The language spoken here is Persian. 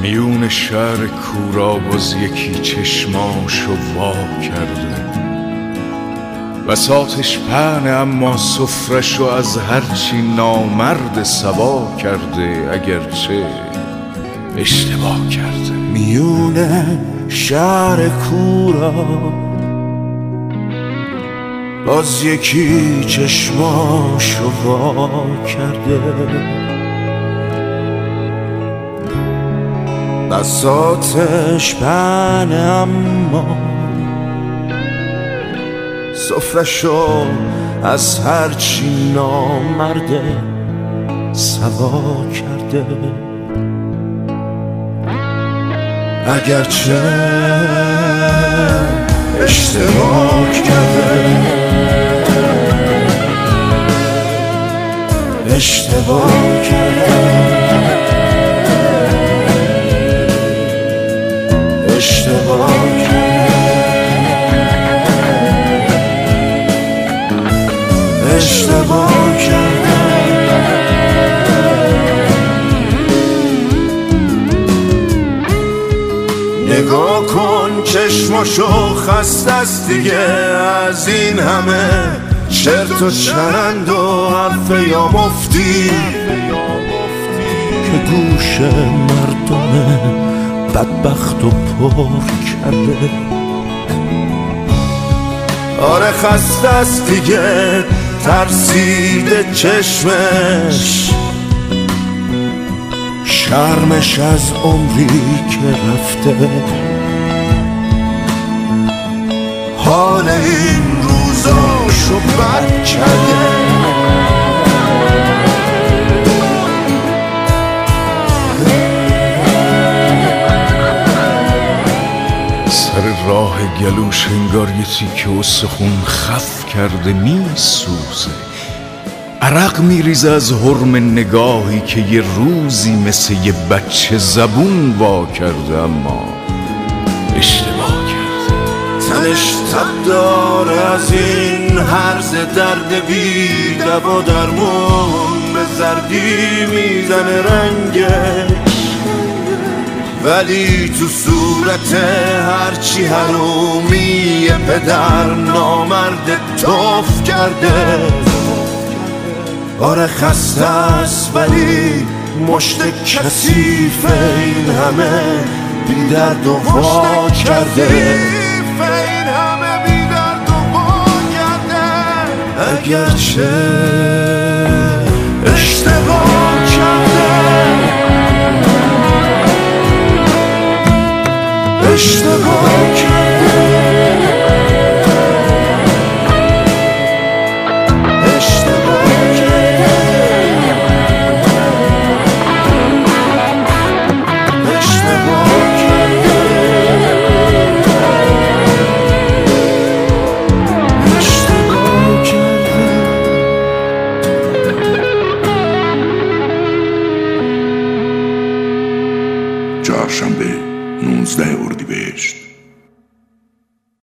میون شهر کورا باز یکی چشماشو وا کرده، بساطش پهنه اما سفرشو از هرچی نامرد سوا کرده، اگرچه اشتباه کرده. میون شهر کورا باز یکی چشماشو وا کرده، بساطش پهنه اما سفرشو از هرچی نامرده سوا کرده، اگرچه اشتباه کرده، اشتباه کرده، اشتباه کرده، اشتباه کرده. نگاه کن چشماشو خسته است دیگه از این همه چرت و چرند و حرف یا مفتی که گوش مردم بدبخت و پر کرده. آره خسته است دیگه ترسیده چشمش، شرمش از عمری که رفته، حال این روزاشو بد کرده. سر راه گلوش انگار یه تیکه استخون خف کرده میسوزه، عرق میریزه از حرم نگاهی که یه روزی مثل یه بچه زبون وا کرده، اما اشتباه کرده. تنش تب داره از این هرز درد بی دوا درمون، به زردی میزنه رنگش ولی تو صورت هرچی حرومی پدر نامرد توف کرده. آره خسته است ولی مشت کثیف این همه بی درد و وا کرده، اگرچه اشتباه کرده، اشتباه کرده.